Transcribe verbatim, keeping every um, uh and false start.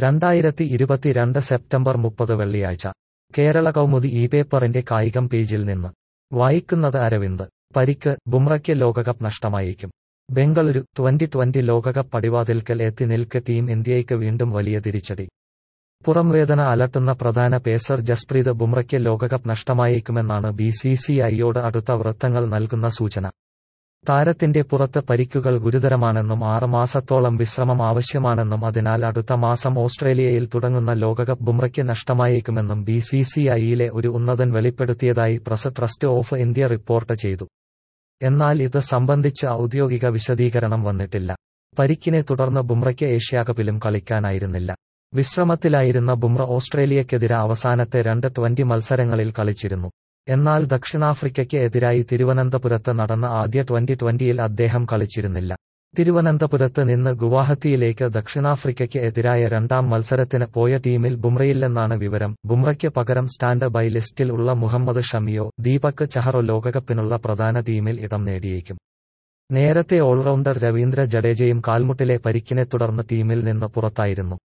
രണ്ടായിരത്തി ഇരുപത്തിരണ്ട് സെപ്റ്റംബർ മുപ്പത് വെള്ളിയാഴ്ച കേരള കൗമുദി ഈ പേപ്പറിന്റെ കായികം പേജിൽ നിന്ന് വായിക്കുന്നത് അരവിന്ദ്. പരിക്ക്, ബുംറയ്ക്ക് ലോകകപ്പ് നഷ്ടമായേക്കും. ബെംഗളൂരു ട്വന്റി ട്വന്റി ലോകകപ്പ് പടിവാതിൽക്കൽ എത്തി നിൽക്കെ ടീം ഇന്ത്യയ്ക്ക് വീണ്ടും വലിയ തിരിച്ചടി. പുറംവേദന അലട്ടുന്ന പ്രധാന പേസർ ജസ്പ്രീത് ബുംറയ്ക്ക് ലോകകപ്പ് നഷ്ടമായേക്കുമെന്നാണ് ബി സി സി ഐയോട് അടുത്ത വൃത്തങ്ങൾ നൽകുന്ന സൂചന. താരത്തിന്റെ പുറത്ത് പരിക്കുകൾ ഗുരുതരമാണെന്നും ആറ് മാസത്തോളം വിശ്രമം ആവശ്യമാണെന്നും അതിനാൽ അടുത്ത മാസം ഓസ്ട്രേലിയയിൽ തുടങ്ങുന്ന ലോകകപ്പ് ബുംറയ്ക്ക് നഷ്ടമായേക്കുമെന്നും ബി സി സി ഐയിലെ ഒരു ഉന്നതൻ വെളിപ്പെടുത്തിയതായി press trust of India report ചെയ്തു. എന്നാൽ ഇത് സംബന്ധിച്ച് ഔദ്യോഗിക വിശദീകരണം വന്നിട്ടില്ല. പരിക്കിനെ തുടർന്ന് ബുംറയ്ക്ക് ഏഷ്യാകപ്പിലും കളിക്കാനായിരുന്നില്ല. വിശ്രമത്തിലായിരുന്ന ബുംറ ഓസ്ട്രേലിയക്കെതിരെ അവസാനത്തെ രണ്ട് ട്വന്റി മത്സരങ്ങളിൽ കളിച്ചിരുന്നു. എന്നാൽ ദക്ഷിണാഫ്രിക്കയ്ക്ക് എതിരായി തിരുവനന്തപുരത്ത് നടന്ന ആദ്യ ട്വന്റി ട്വന്റിയിൽ അദ്ദേഹം കളിച്ചിരുന്നില്ല. തിരുവനന്തപുരത്ത് നിന്ന് ഗുവാഹത്തിയിലേക്ക് ദക്ഷിണാഫ്രിക്കയ്ക്ക് എതിരായ രണ്ടാം മത്സരത്തിന് പോയ ടീമിൽ ബുംറയില്ലെന്നാണ് വിവരം. ബുംറയ്ക്ക് പകരം സ്റ്റാൻഡ് ബൈ ലിസ്റ്റിൽ ഉള്ള മുഹമ്മദ് ഷമിയോ ദീപക് ചഹറോ ലോകകപ്പിനുള്ള പ്രധാന ടീമിൽ ഇടം നേടിയേക്കും. നേരത്തെ ഓൾറൗണ്ടർ രവീന്ദ്ര ജഡേജയും കാൽമുട്ടിലെ പരിക്കിനെ തുടർന്ന് ടീമിൽ നിന്ന് പുറത്തായിരുന്നു.